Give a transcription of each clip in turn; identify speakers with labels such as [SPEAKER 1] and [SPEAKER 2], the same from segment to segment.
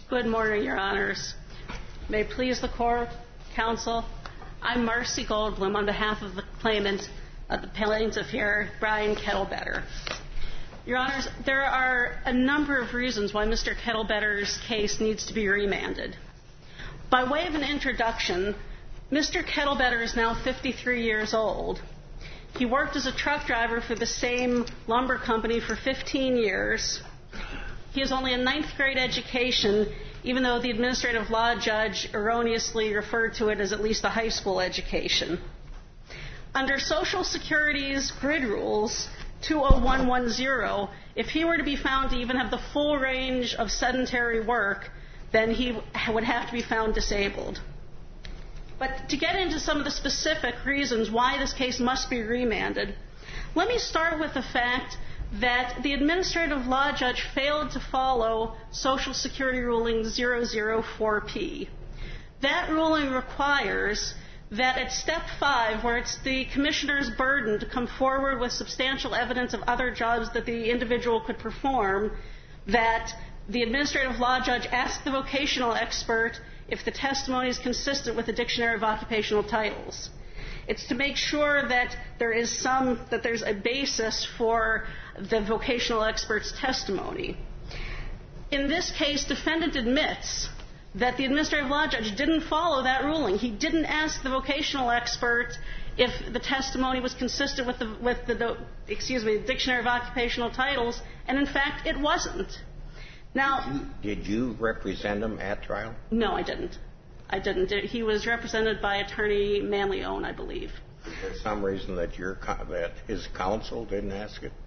[SPEAKER 1] Good morning, Your Honors. May it please the Court, Counsel, I'm Marcy Goldblum on behalf of the claimant, the plaintiff here, Brian Kettlebetter. Your Honors, there are a number of reasons why Mr. Kettlebetter's case needs to be remanded. By way of an introduction, Mr. Kettlebetter is now 53 years old. He worked as a truck driver for the same lumber company for 15 years. He has only a 9th grade education, even though the administrative law judge erroneously referred to it as at least a high school education. Under Social Security's grid rules, 20110, if he were to be found to even have the full range of sedentary work, then he would have to be found disabled. But to get into some of the specific reasons why this case must be remanded, let me start with the fact that the administrative law judge failed to follow Social Security ruling 004P. That ruling requires that at step 5, where it's the commissioner's burden to come forward with substantial evidence of other jobs that the individual could perform, that the administrative law judge ask the vocational expert if the testimony is consistent with the Dictionary of Occupational Titles. It's to make sure that there's a basis for the vocational expert's testimony. In this case, defendant admits that the administrative law judge didn't follow that ruling. He didn't ask the vocational expert if the testimony was consistent with the Dictionary of Occupational Titles, and in fact, it wasn't. Now,
[SPEAKER 2] did you represent him at trial?
[SPEAKER 1] No, I didn't. He was represented by attorney Manley-Owen, I believe.
[SPEAKER 2] Is there some reason that his counsel didn't ask it?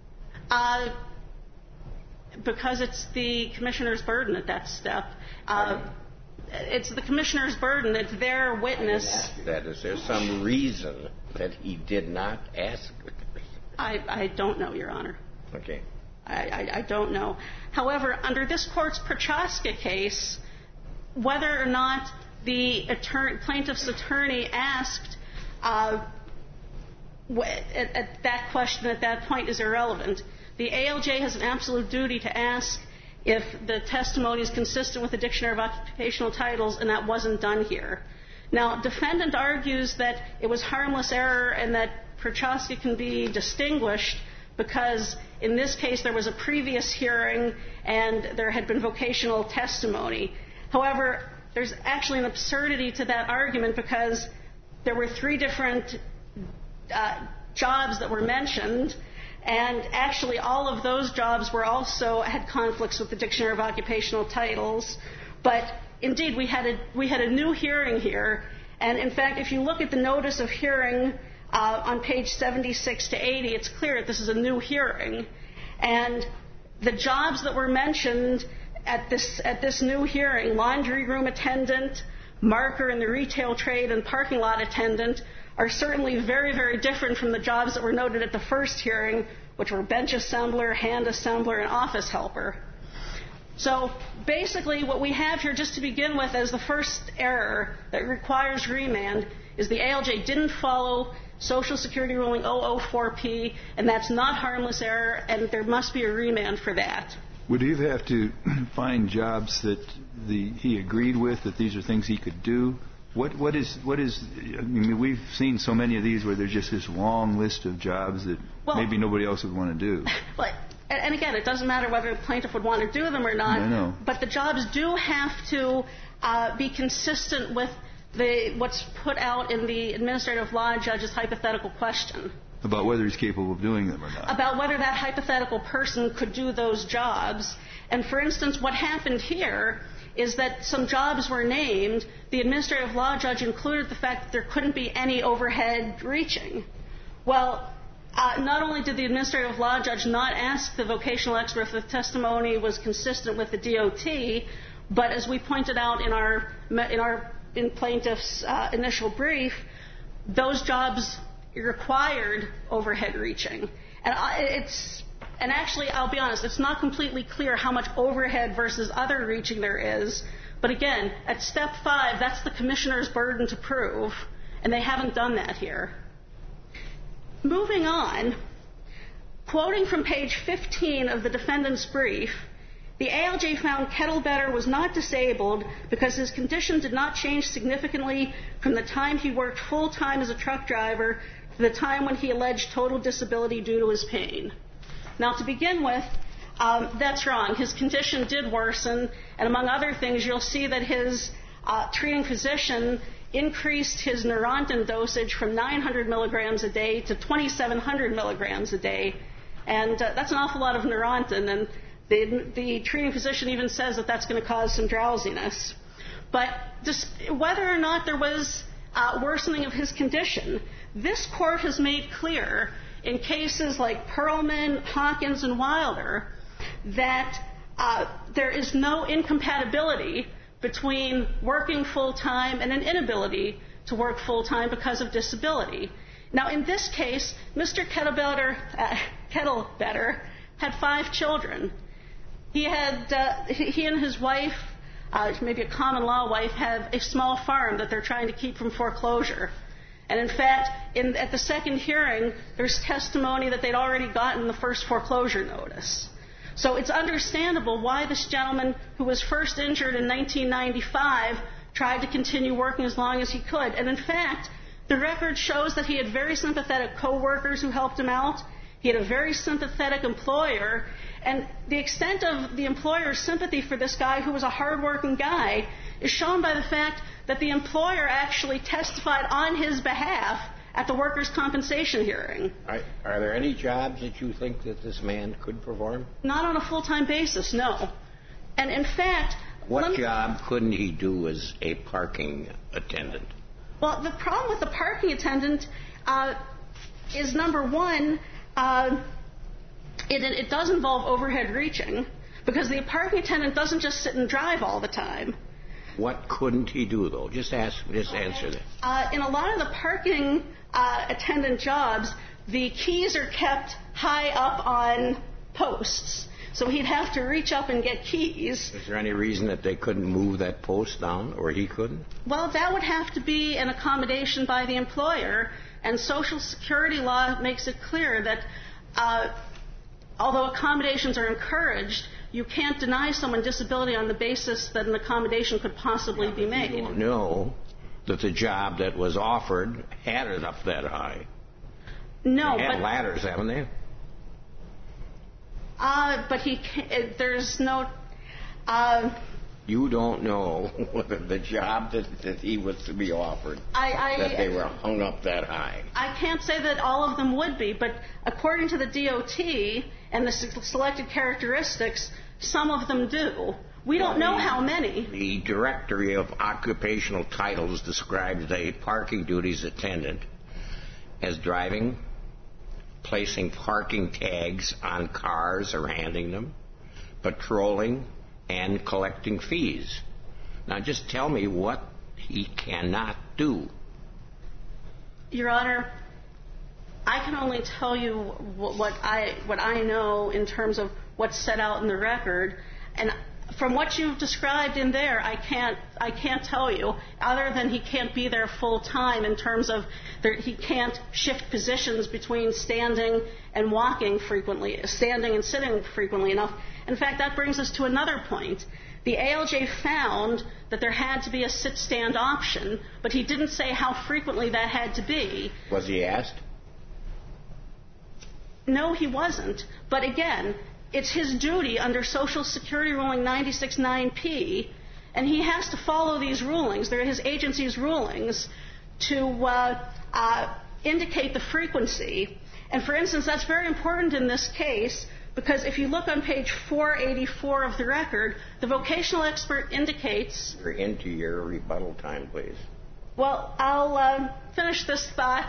[SPEAKER 1] Because it's the commissioner's burden at that step. It's the commissioner's burden. It's their witness.
[SPEAKER 2] I didn't ask you that. Is there some reason that he did not ask it?
[SPEAKER 1] I don't know, Your Honor.
[SPEAKER 2] Okay.
[SPEAKER 1] I don't know. However, under this Court's Prochaska case, whether or not the plaintiff's attorney asked at that question at that point is irrelevant. The ALJ has an absolute duty to ask if the testimony is consistent with the Dictionary of Occupational Titles, and that wasn't done here. Now, defendant argues that it was harmless error and that Prochaska can be distinguished because in this case there was a previous hearing and there had been vocational testimony. However, there's actually an absurdity to that argument because there were 3 different jobs that were mentioned, and actually all of those jobs had conflicts with the Dictionary of Occupational Titles. But indeed, we had a new hearing here, and in fact, if you look at the notice of hearing on page 76 to 80, it's clear that this is a new hearing, and the jobs that were mentioned at this new hearing, laundry room attendant, marker in the retail trade, and parking lot attendant, are certainly very, very different from the jobs that were noted at the first hearing, which were bench assembler, hand assembler, and office helper. So basically what we have here, just to begin with, as the first error that requires remand, is the ALJ didn't follow Social Security ruling 004P, and that's not harmless error, and there must be a remand for that.
[SPEAKER 3] Would he have to find jobs that he agreed with, that these are things he could do? What is? I mean, we've seen so many of these where there's just this long list of jobs that maybe nobody else would want to do.
[SPEAKER 1] Well, and again, it doesn't matter whether the plaintiff would want to do them or not.
[SPEAKER 3] I know.
[SPEAKER 1] But the jobs do have to be consistent with what's put out in the administrative law judge's hypothetical question.
[SPEAKER 3] About whether he's capable of doing them or not.
[SPEAKER 1] About whether that hypothetical person could do those jobs. And for instance, what happened here is that some jobs were named. The administrative law judge included the fact that there couldn't be any overhead reaching. Well, not only did the administrative law judge not ask the vocational expert if the testimony was consistent with the DOT, but as we pointed out in plaintiff's initial brief, those jobs required overhead reaching. And actually, I'll be honest, it's not completely clear how much overhead versus other reaching there is. But again, at step 5, that's the commissioner's burden to prove, and they haven't done that here. Moving on, quoting from page 15 of the defendant's brief, The ALJ found Kettlebetter was not disabled because his condition did not change significantly from the time he worked full-time as a truck driver to the time when he alleged total disability due to his pain. Now, to begin with, that's wrong. His condition did worsen, and among other things, you'll see that his treating physician increased his Neurontin dosage from 900 milligrams a day to 2,700 milligrams a day, and that's an awful lot of Neurontin, and the treating physician even says that that's going to cause some drowsiness. But whether or not there was worsening of his condition, this court has made clear in cases like Perlman, Hawkins, and Wilder that there is no incompatibility between working full-time and an inability to work full-time because of disability. Now, in this case, Mr. Kettlebetter had 5 children. He and his wife, maybe a common law wife, have a small farm that they're trying to keep from foreclosure. And in fact, at the second hearing, there's testimony that they'd already gotten the first foreclosure notice. So it's understandable why this gentleman, who was first injured in 1995, tried to continue working as long as he could. And in fact, the record shows that he had very sympathetic coworkers who helped him out. He had a very sympathetic employer. And the extent of the employer's sympathy for this guy, who was a hardworking guy, is shown by the fact that the employer actually testified on his behalf at the workers' compensation hearing.
[SPEAKER 2] Are there any jobs that you think that this man could perform?
[SPEAKER 1] Not on a full-time basis, no. And in fact...
[SPEAKER 2] What job couldn't he do as a parking attendant?
[SPEAKER 1] Well, the problem with the parking attendant is, number one, it does involve overhead reaching, because the parking attendant doesn't just sit and drive all the time.
[SPEAKER 2] What couldn't he do, though? Just answer that.
[SPEAKER 1] In a lot of the parking attendant jobs, the keys are kept high up on posts. So he'd have to reach up and get keys.
[SPEAKER 2] Is there any reason that they couldn't move that post down, or he couldn't?
[SPEAKER 1] Well, that would have to be an accommodation by the employer, and Social Security law makes it clear that although accommodations are encouraged, you can't deny someone disability on the basis that an accommodation could possibly be made.
[SPEAKER 2] You don't know that the job that was offered had it up that high.
[SPEAKER 1] No,
[SPEAKER 2] they had ladders, haven't they?
[SPEAKER 1] But there's no...
[SPEAKER 2] You don't know whether the job that he was to be offered, that they were hung up that high.
[SPEAKER 1] I can't say that all of them would be, but according to the DOT and the selected characteristics, some of them do. We don't know how many.
[SPEAKER 2] The Directory of Occupational Titles describes a parking duties attendant as driving, placing parking tags on cars or handing them, patrolling, and collecting fees. Now, just tell me what he cannot do.
[SPEAKER 1] Your Honor, I can only tell you what I know in terms of what's set out in the record, and from what you've described in there, I can't tell you, other than he can't be there full time in terms of he can't shift positions between standing and walking frequently, standing and sitting frequently enough. In fact, that brings us to another point. The ALJ found that there had to be a sit-stand option, but he didn't say how frequently that had to be.
[SPEAKER 2] Was he asked?
[SPEAKER 1] No, he wasn't. But again, it's his duty under Social Security ruling 96-9P, and he has to follow these rulings. They're his agency's rulings to indicate the frequency. And for instance, that's very important in this case, because if you look on page 484 of the record, the vocational expert indicates...
[SPEAKER 2] You're into your rebuttal time, please.
[SPEAKER 1] Well, I'll finish this thought.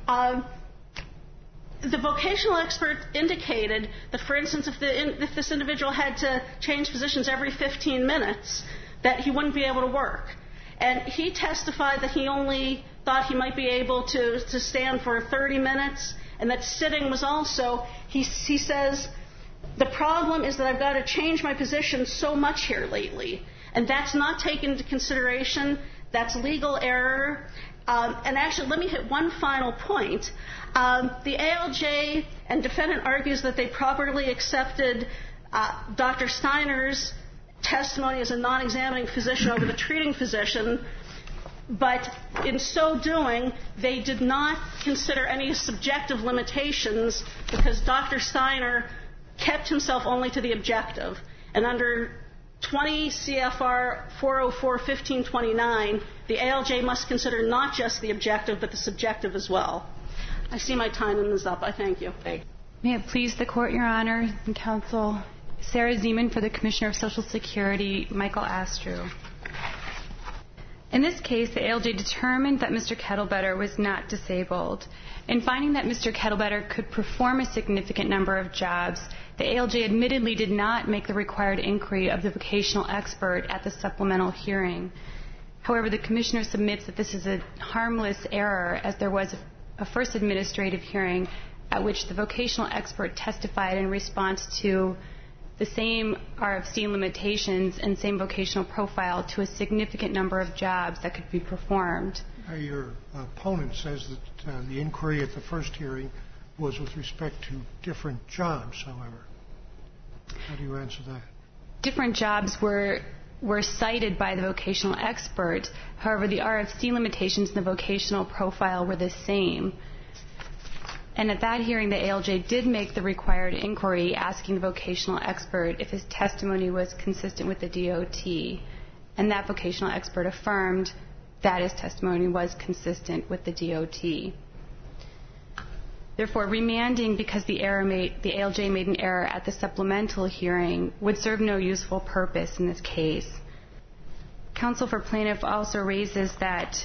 [SPEAKER 1] The vocational expert indicated that, for instance, if this individual had to change positions every 15 minutes, that he wouldn't be able to work. And he testified that he only thought he might be able to stand for 30 minutes, and that sitting was also, he says, the problem is that I've got to change my position so much here lately. And that's not taken into consideration. That's legal error. And actually, let me hit one final point. The ALJ and defendant argues that they properly accepted Dr. Steiner's testimony as a non-examining physician over the treating physician, but in so doing, they did not consider any subjective limitations because Dr. Steiner kept himself only to the objective. And under 20 CFR 404-1529, the ALJ must consider not just the objective, but the subjective as well. I see my time is up. I thank you.
[SPEAKER 4] May it please the Court, Your Honor and Counsel. Sarah Zeman for the Commissioner of Social Security, Michael Astrew. In this case, the ALJ determined that Mr. Kettlebetter was not disabled. In finding that Mr. Kettlebetter could perform a significant number of jobs, the ALJ admittedly did not make the required inquiry of the vocational expert at the supplemental hearing. However, the Commissioner submits that this is a harmless error, as there was a first administrative hearing at which the vocational expert testified in response to the same RFC limitations and same vocational profile to a significant number of jobs that could be performed.
[SPEAKER 5] Your opponent says that the inquiry at the first hearing was with respect to different jobs, however. How do you answer that?
[SPEAKER 4] Different jobs were cited by the vocational expert. However, the RFC limitations in the vocational profile were the same. And at that hearing, the ALJ did make the required inquiry, asking the vocational expert if his testimony was consistent with the DOT. And that vocational expert affirmed that his testimony was consistent with the DOT. Therefore, remanding because the ALJ made an error at the supplemental hearing would serve no useful purpose in this case. Counsel for plaintiff also raises that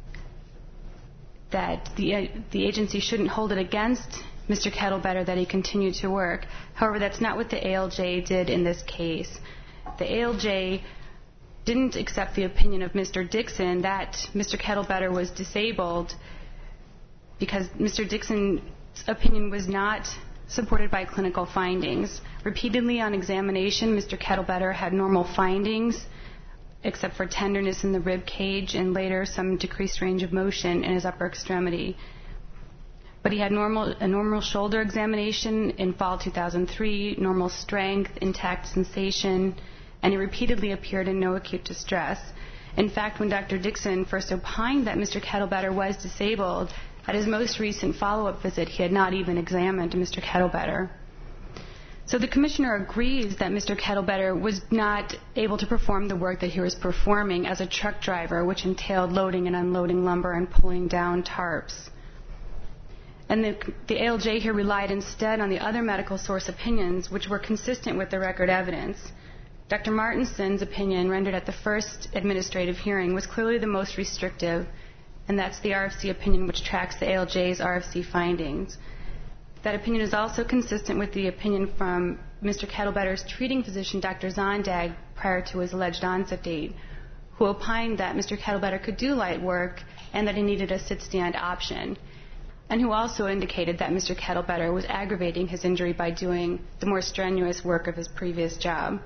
[SPEAKER 4] the agency shouldn't hold it against Mr. Kettlebetter that he continued to work. However, that's not what the ALJ did in this case. The ALJ didn't accept the opinion of Mr. Dixon that Mr. Kettlebetter was disabled because Mr. Dixon's opinion was not supported by clinical findings. Repeatedly on examination, Mr. Kettlebetter had normal findings, except for tenderness in the rib cage and later some decreased range of motion in his upper extremity. But he had a normal shoulder examination in fall 2003, normal strength, intact sensation, and he repeatedly appeared in no acute distress. In fact, when Dr. Dixon first opined that Mr. Kettlebetter was disabled, at his most recent follow-up visit, he had not even examined Mr. Kettlebetter. So the Commissioner agrees that Mr. Kettlebetter was not able to perform the work that he was performing as a truck driver, which entailed loading and unloading lumber and pulling down tarps. And the ALJ here relied instead on the other medical source opinions, which were consistent with the record evidence. Dr. Martinson's opinion, rendered at the first administrative hearing, was clearly the most restrictive, and that's the RFC opinion which tracks the ALJ's RFC findings. That opinion is also consistent with the opinion from Mr. Kettlebetter's treating physician, Dr. Zondag, prior to his alleged onset date, who opined that Mr. Kettlebetter could do light work and that he needed a sit-stand option, and who also indicated that Mr. Kettlebetter was aggravating his injury by doing the more strenuous work of his previous job.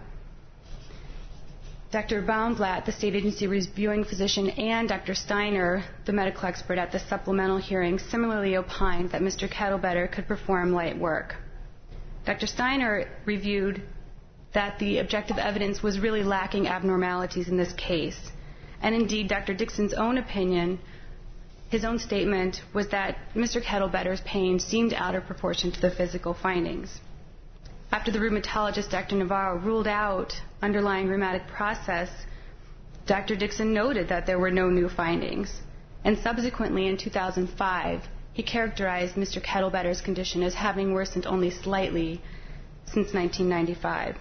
[SPEAKER 4] Dr. Baumglatt, the state agency reviewing physician, and Dr. Steiner, the medical expert at the supplemental hearing, similarly opined that Mr. Kettlebetter could perform light work. Dr. Steiner reviewed that the objective evidence was really lacking abnormalities in this case. And indeed, Dr. Dixon's own opinion, his own statement, was that Mr. Kettlebetter's pain seemed out of proportion to the physical findings. After the rheumatologist, Dr. Navarro, ruled out underlying rheumatic process, Dr. Dixon noted that there were no new findings. And subsequently, in 2005, he characterized Mr. Kettlebetter's condition as having worsened only slightly since 1995.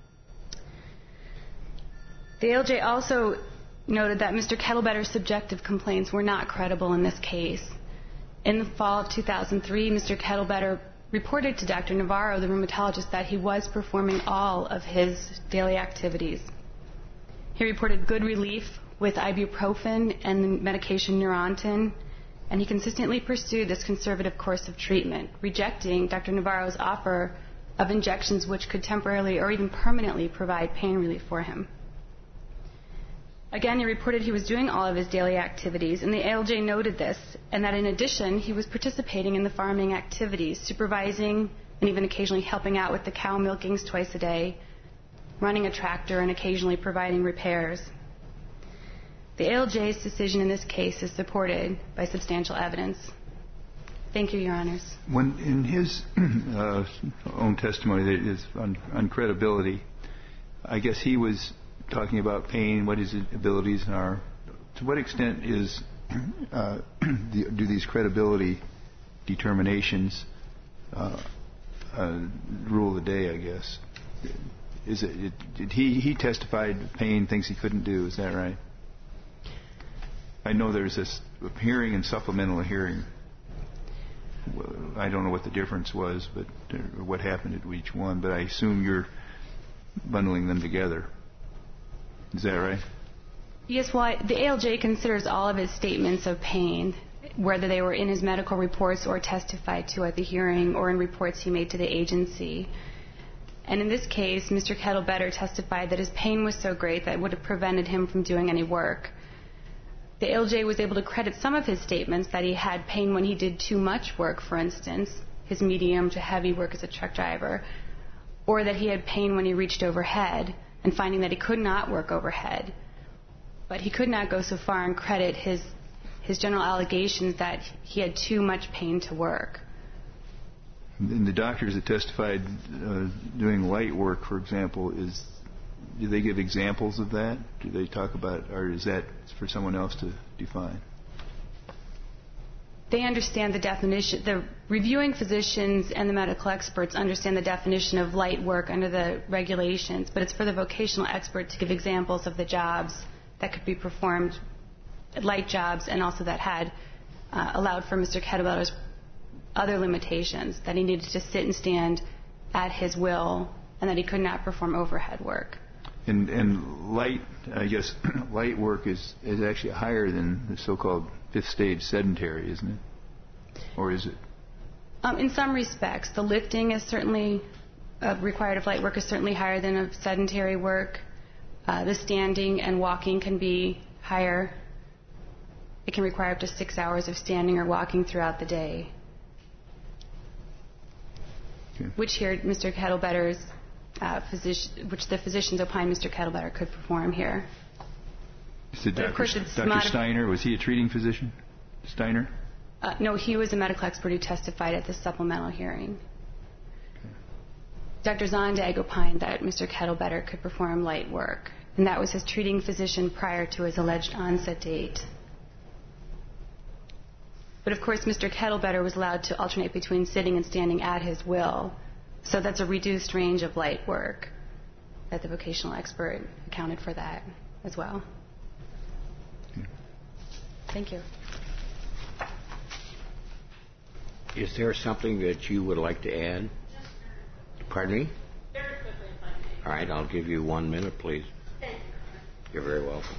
[SPEAKER 4] The ALJ also noted that Mr. Kettlebetter's subjective complaints were not credible in this case. In the fall of 2003, Mr. Kettlebetter reported to Dr. Navarro, the rheumatologist, that he was performing all of his daily activities. He reported good relief with ibuprofen and the medication Neurontin, and he consistently pursued this conservative course of treatment, rejecting Dr. Navarro's offer of injections which could temporarily or even permanently provide pain relief for him. Again, he reported he was doing all of his daily activities, and the ALJ noted this, and that in addition, he was participating in the farming activities, supervising, and even occasionally helping out with the cow milkings twice a day, running a tractor, and occasionally providing repairs. The ALJ's decision in this case is supported by substantial evidence. Thank you, Your Honors.
[SPEAKER 3] When in his own testimony on credibility, I guess he was talking about pain, what his abilities are. To what extent do these credibility determinations rule the day, I guess? Did he testified pain, things he couldn't do, is that right? I know there's this hearing and supplemental hearing. I don't know what the difference was, but what happened at each one, but I assume you're bundling them together. Is that right?
[SPEAKER 4] Yes, well, the ALJ considers all of his statements of pain, whether they were in his medical reports or testified to at the hearing or in reports he made to the agency. And in this case, Mr. Kettlebetter testified that his pain was so great that it would have prevented him from doing any work. The ALJ was able to credit some of his statements that he had pain when he did too much work, for instance, his medium to heavy work as a truck driver, or that he had pain when he reached overhead and finding that he could not work overhead. But he could not go so far and credit his general allegations that he had too much pain to work.
[SPEAKER 3] And the doctors that testified doing light work, for example, do they give examples of that? Do they talk about, or is that for someone else to define?
[SPEAKER 4] They understand the definition. The reviewing physicians and the medical experts understand the definition of light work under the regulations, but it's for the vocational expert to give examples of the jobs that could be performed, light jobs, and also that had allowed for Mr. Kettlebeller's other limitations, that he needed to sit and stand at his will and that he could not perform overhead work.
[SPEAKER 3] And light, I guess, light work is actually higher than the so-called fifth stage sedentary, isn't it? Or is it?
[SPEAKER 4] In some respects. The lifting is certainly required of light work is certainly higher than of sedentary work. The standing and walking can be higher. It can require up to 6 hours of standing or walking throughout the day, okay. Which here Mr. Kettlebetter's which the physicians opine Mr. Kettlebetter could perform here.
[SPEAKER 3] So Dr. Steiner, was he a treating physician? Steiner?
[SPEAKER 4] No, he was a medical expert who testified at the supplemental hearing. Okay. Dr. Zondag opined that Mr. Kettlebetter could perform light work, and that was his treating physician prior to his alleged onset date. But of course, Mr. Kettlebetter was allowed to alternate between sitting and standing at his will. So that's a reduced range of light work that the vocational expert accounted for that as well. Thank you.
[SPEAKER 2] Is there something that you would like to add? Pardon me?
[SPEAKER 1] Very quickly, if I may.
[SPEAKER 2] All right, I'll give you 1 minute, please.
[SPEAKER 1] Thank you.
[SPEAKER 2] You're very welcome.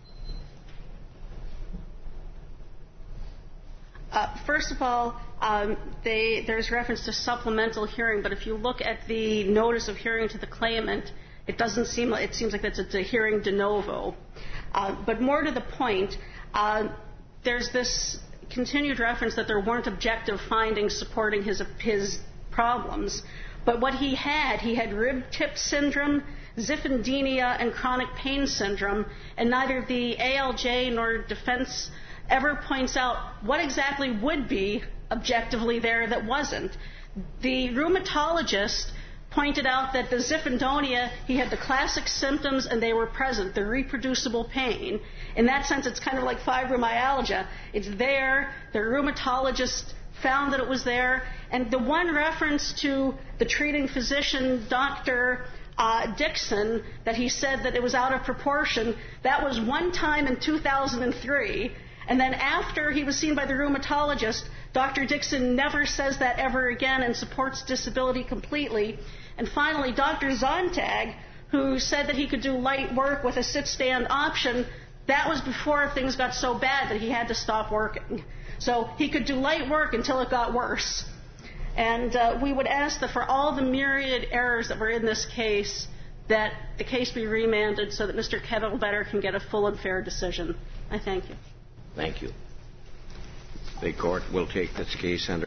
[SPEAKER 1] First of all, there's reference to supplemental hearing, but if you look at the notice of hearing to the claimant, it seems like that's a hearing de novo. But more to the point, there's this continued reference that there weren't objective findings supporting his problems. But what he had rib tip syndrome, xiphindemia, and chronic pain syndrome, and neither the ALJ nor defense ever points out what exactly would be objectively there that wasn't. The rheumatologist pointed out that the xiphindemia, he had the classic symptoms and they were present, the reproducible pain. In that sense, it's kind of like fibromyalgia. It's there, the rheumatologist found that it was there, and the one reference to the treating physician, Dr. Dixon, that he said that it was out of proportion, that was one time in 2003. And then after he was seen by the rheumatologist, Dr. Dixon never says that ever again and supports disability completely. And finally, Dr. Zontag, who said that he could do light work with a sit-stand option, that was before things got so bad that he had to stop working. So he could do light work until it got worse. And we would ask that for all the myriad errors that were in this case, that the case be remanded so that Mr. Kettlebetter can get a full and fair decision. I thank you.
[SPEAKER 2] Thank you. The court will take this case under